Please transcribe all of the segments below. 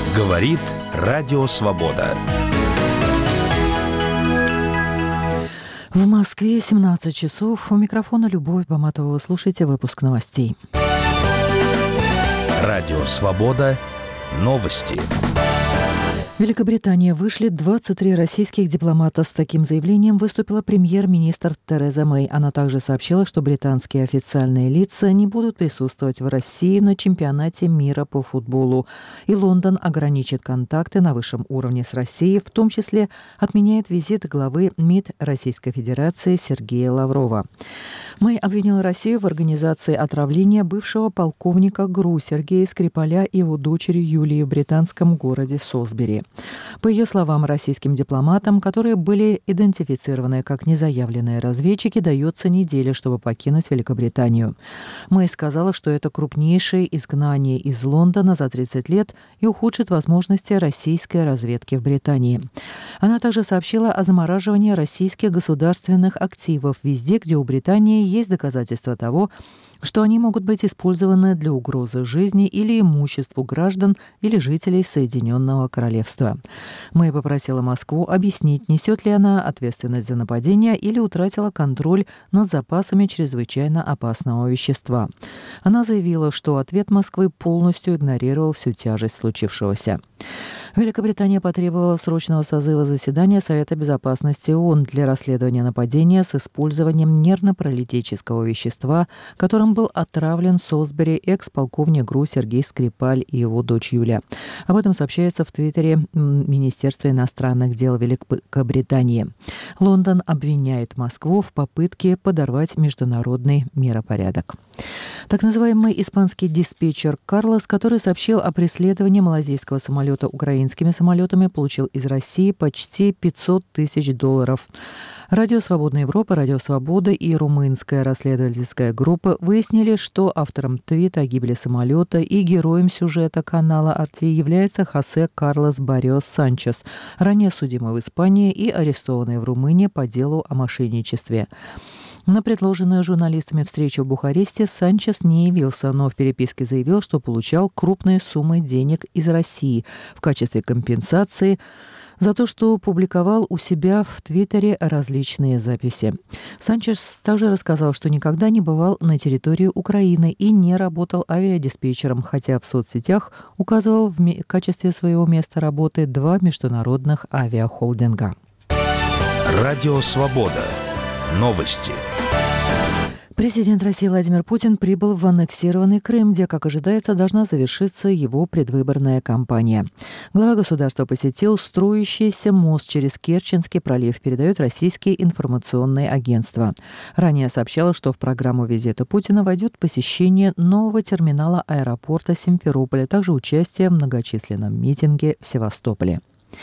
Говорит Радио Свобода. В Москве 17 часов. У микрофона Любовь Баматова. Вы слушаете выпуск новостей. Радио Свобода. Новости. В Великобритании вышли 23 российских дипломата. С таким заявлением выступила премьер-министр Тереза Мэй. Она также сообщила, что британские официальные лица не будут присутствовать в России на чемпионате мира по футболу. И Лондон ограничит контакты на высшем уровне с Россией, в том числе отменяет визит главы МИД Российской Федерации Сергея Лаврова. Мэй обвинила Россию в организации отравления бывшего полковника ГРУ Сергея Скрипаля и его дочери Юлии в британском городе Солсбери. По ее словам, российским дипломатам, которые были идентифицированы как незаявленные разведчики, дается неделя, чтобы покинуть Великобританию. Мэй сказала, что это крупнейшее изгнание из Лондона за 30 лет и ухудшит возможности российской разведки в Британии. Она также сообщила о замораживании российских государственных активов везде, где у Британии есть доказательства того, что они могут быть использованы для угрозы жизни или имуществу граждан или жителей Соединенного Королевства. Мэй попросила Москву объяснить, несет ли она ответственность за нападение или утратила контроль над запасами чрезвычайно опасного вещества. Она заявила, что ответ Москвы полностью игнорировал всю тяжесть случившегося. Великобритания потребовала срочного созыва заседания Совета безопасности ООН для расследования нападения с использованием нервно-паралитического вещества, которым был отравлен в Солсбери экс-полковник ГРУ Сергей Скрипаль и его дочь Юля. Об этом сообщается в Твиттере Министерства иностранных дел Великобритании. Лондон обвиняет Москву в попытке подорвать международный миропорядок. Так называемый испанский диспетчер Карлос, который сообщил о преследовании малазийского самолета украинскими самолетами, получил из России почти $500 тысяч. Радио «Свободная Европа», Радио «Свобода» и румынская расследовательская группа выяснили, что автором твита о гибели самолета и героем сюжета канала «Арти» является Хосе Карлос Барриос Санчес, ранее судимый в Испании и арестованный в Румынии по делу о мошенничестве. На предложенную журналистами встречу в Бухаресте Санчес не явился, но в переписке заявил, что получал крупные суммы денег из России в качестве компенсации за то, что публиковал у себя в Твиттере различные записи. Санчес также рассказал, что никогда не бывал на территории Украины и не работал авиадиспетчером, хотя в соцсетях указывал в качестве своего места работы 2 международных авиахолдинга. Радио «Свобода». Новости. Президент России Владимир Путин прибыл в аннексированный Крым, где, как ожидается, должна завершиться его предвыборная кампания. Глава государства посетил строящийся мост через Керченский пролив, передают российские информационные агентства. Ранее сообщалось, что в программу визита Путина войдет посещение нового терминала аэропорта Симферополя, также участие в многочисленном митинге в Севастополе.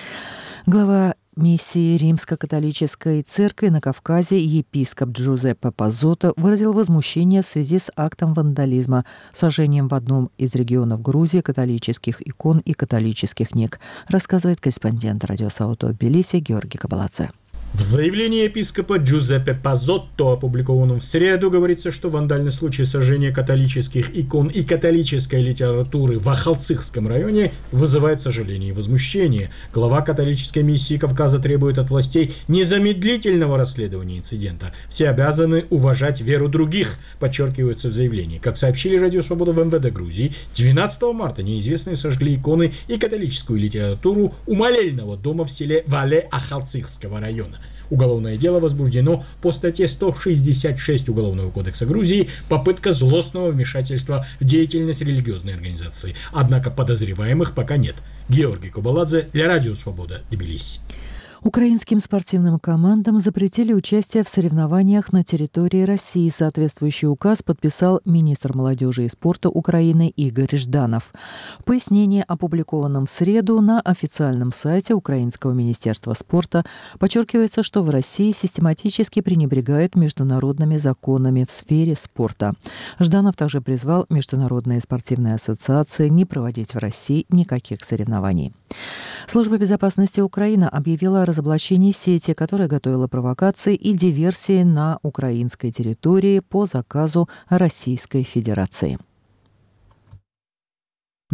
Глава миссии Римско-католической церкви на Кавказе епископ Джузеппе Пазотто выразил возмущение в связи с актом вандализма, сожжением в одном из регионов Грузии католических икон и католических книг, рассказывает корреспондент Радио Свобода в Тбилиси Георгий Кабаладзе. В заявлении епископа Джузеппе Пазотто, опубликованном в среду, говорится, что вандальный случай сожжения католических икон и католической литературы в Ахалцихском районе вызывает сожаление и возмущение. Глава католической миссии Кавказа требует от властей незамедлительного расследования инцидента. Все обязаны уважать веру других, подчеркивается в заявлении. Как сообщили Радио Свобода в МВД Грузии, 12 марта неизвестные сожгли иконы и католическую литературу у молельного дома в селе Вале Ахалцихского района. Уголовное дело возбуждено по статье 166 Уголовного кодекса Грузии «Попытка злостного вмешательства в деятельность религиозной организации». Однако подозреваемых пока нет. Георгий Кабаладзе для Радио Свобода, Тбилиси. Украинским спортивным командам запретили участие в соревнованиях на территории России. Соответствующий указ подписал министр молодежи и спорта Украины Игорь Жданов. В пояснении, опубликованном в среду на официальном сайте Украинского министерства спорта, подчеркивается, что в России систематически пренебрегают международными законами в сфере спорта. Жданов также призвал международные спортивные ассоциации не проводить в России никаких соревнований. Служба безопасности Украины объявила о разоблачении сети, которая готовила провокации и диверсии на украинской территории по заказу Российской Федерации.